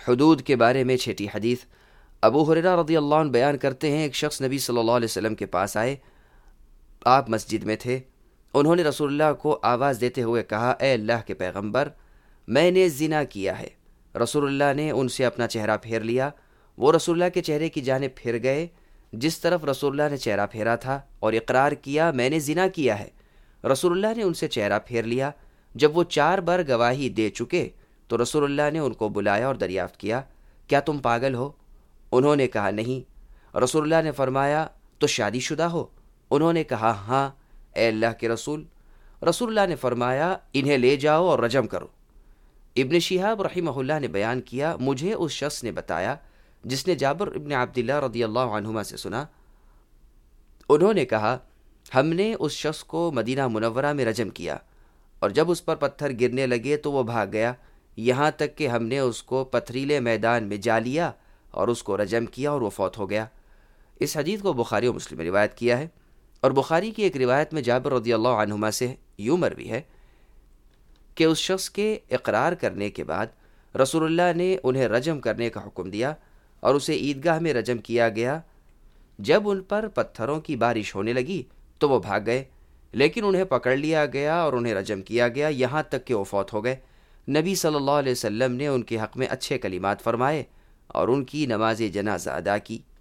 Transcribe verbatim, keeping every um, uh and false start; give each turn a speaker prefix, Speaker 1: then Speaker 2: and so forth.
Speaker 1: حدود کے بارے میں چھٹی حدیث۔ ابو ہریرہ رضی اللہ عنہ بیان کرتے ہیں، ایک شخص نبی صلی اللہ علیہ وسلم کے پاس آئے، آپ مسجد میں تھے، انہوں نے رسول اللہ کو آواز دیتے ہوئے کہا، اے اللہ کے پیغمبر، میں نے زنا کیا ہے۔ رسول اللہ نے ان سے اپنا چہرہ پھیر لیا، وہ رسول اللہ کے چہرے کی جانب پھر گئے جس طرف رسول اللہ نے چہرہ پھیرا تھا، اور اقرار کیا، میں نے زنا کیا ہے۔ رسول اللہ نے ان سے چہرہ پھیر لیا۔ جب وہ چار بار گواہی دے چکے تو رسول اللہ نے ان کو بلایا اور دریافت کیا، کیا تم پاگل ہو؟ انہوں نے کہا نہیں۔ رسول اللہ نے فرمایا، تو شادی شدہ ہو؟ انہوں نے کہا ہاں اے اللہ کے رسول۔ رسول اللہ نے فرمایا، انہیں لے جاؤ اور رجم کرو۔ ابن شہاب رحمہ اللہ نے بیان کیا، مجھے اس شخص نے بتایا جس نے جابر ابن عبداللہ رضی اللہ عنہما سے سنا، انہوں نے کہا، ہم نے اس شخص کو مدینہ منورہ میں رجم کیا، اور جب اس پر پتھر گرنے لگے تو وہ بھاگ گیا، یہاں تک کہ ہم نے اس کو پتھریلے میدان میں جا لیا اور اس کو رجم کیا اور وہ فوت ہو گیا۔ اس حدیث کو بخاری و مسلم نے روایت کیا ہے، اور بخاری کی ایک روایت میں جابر رضی اللہ عنہما سے یوں مروی ہے کہ اس شخص کے اقرار کرنے کے بعد رسول اللہ نے انہیں رجم کرنے کا حکم دیا اور اسے عیدگاہ میں رجم کیا گیا۔ جب ان پر پتھروں کی بارش ہونے لگی تو وہ بھاگ گئے، لیکن انہیں پکڑ لیا گیا اور انہیں رجم کیا گیا یہاں تک کہ وہ فوت ہو گئے۔ نبی صلی اللہ علیہ وسلم نے ان کے حق میں اچھے کلمات فرمائے اور ان کی نماز جنازہ ادا کی۔